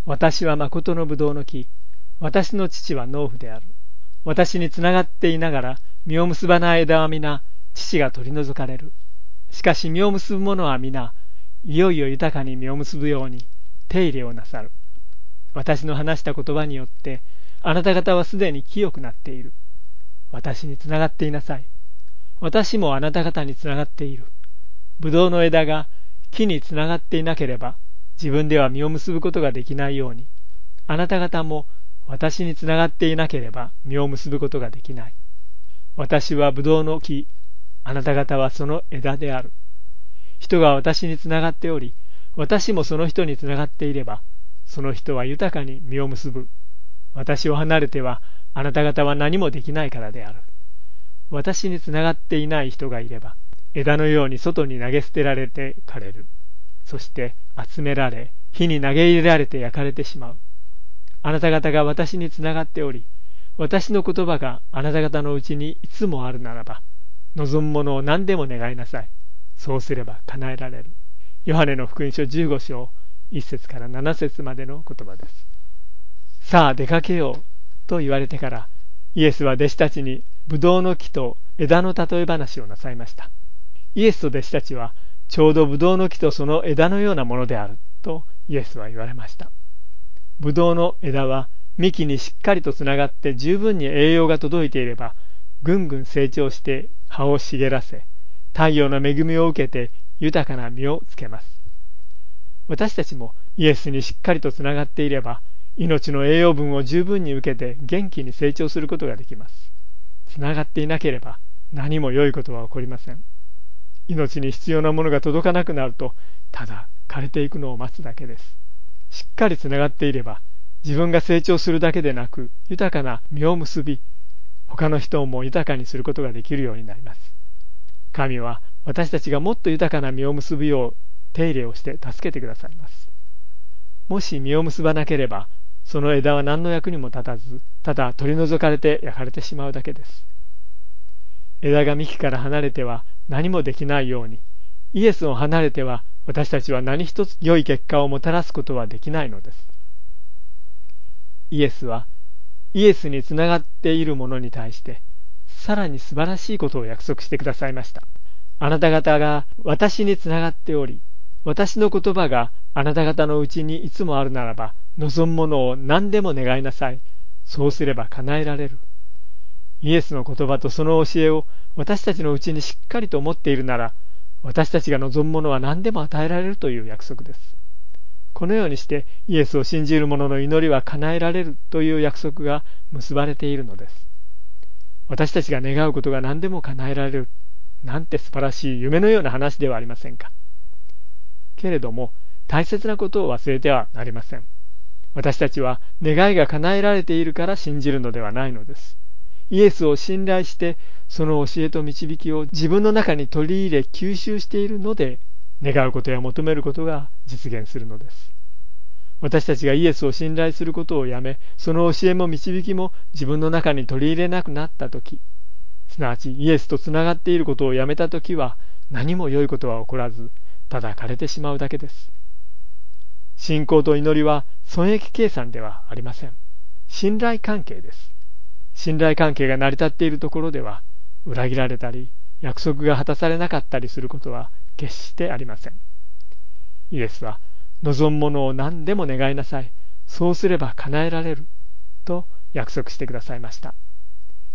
私は誠のぶどうの木、私の父は農夫である。私につながっていながら実を結ばない枝は皆、父が取り除かれる。しかし実を結ぶ者は皆、いよいよ豊かに実を結ぶように手入れをなさる。私の話した言葉によって、あなた方はすでに清くなっている。私につながっていなさい。私もあなた方につながっている。ぶどうの枝が木につながっていなければ、自分では実を結ぶことができないように、あなた方も私につながっていなければ実を結ぶことができない。私はぶどうの木、あなた方はその枝である。人が私につながっており、私もその人につながっていれば、その人は豊かに実を結ぶ。私を離れては、あなた方は何もできないからである。私につながっていない人がいれば、枝のように外に投げ捨てられて枯れる。そして集められ、火に投げ入れられて焼かれてしまう。あなた方が私につながっており、私の言葉があなた方のうちにいつもあるならば、望むものを何でも願いなさい。そうすれば叶えられる。ヨハネの福音書15章1節から7節までの言葉です。さあ出かけようと言われてから、イエスは弟子たちにブドウの木と枝の例え話をなさいました。イエスと弟子たちはちょうどブドウの木とその枝のようなものであるとイエスは言われました。ブドウの枝は幹にしっかりとつながって十分に栄養が届いていれば、ぐんぐん成長して葉を茂らせ、太陽の恵みを受けて豊かな実をつけます。私たちもイエスにしっかりとつながっていれば、命の栄養分を十分に受けて元気に成長することができます。つながっていなければ何も良いことは起こりません。命に必要なものが届かなくなると、ただ枯れていくのを待つだけです。しっかりつながっていれば、自分が成長するだけでなく、豊かな実を結び、他の人も豊かにすることができるようになります。神は私たちがもっと豊かな実を結ぶよう手入れをして助けてくださいます。もし実を結ばなければ、その枝は何の役にも立たず、ただ取り除かれて焼かれてしまうだけです。枝が幹から離れては何もできないように、イエスを離れては私たちは何一つ良い結果をもたらすことはできないのです。イエスはイエスにつながっている者に対してさらに素晴らしいことを約束してくださいました。あなた方が私につながっており、私の言葉があなた方のうちにいつもあるならば、望むものを何でも願いなさい。そうすれば叶えられる。イエスの言葉とその教えを私たちのうちにしっかりと持っているなら、私たちが望むものは何でも与えられるという約束です。このようにしてイエスを信じる者の祈りは叶えられるという約束が結ばれているのです。私たちが願うことが何でも叶えられる。なんて素晴らしい夢のような話ではありませんか。けれども大切なことを忘れてはなりません。私たちは願いが叶えられているから信じるのではないのです。イエスを信頼してその教えと導きを自分の中に取り入れ吸収しているので、願うことや求めることが実現するのです。私たちがイエスを信頼することをやめ、その教えも導きも自分の中に取り入れなくなったとき、すなわちイエスとつながっていることをやめたときは、何も良いことは起こらず、ただ枯れてしまうだけです。信仰と祈りは損益計算ではありません。信頼関係です。信頼関係が成り立っているところでは、裏切られたり、約束が果たされなかったりすることは決してありません。イエスは、望むものを何でも願いなさい。そうすれば叶えられる。と約束してくださいました。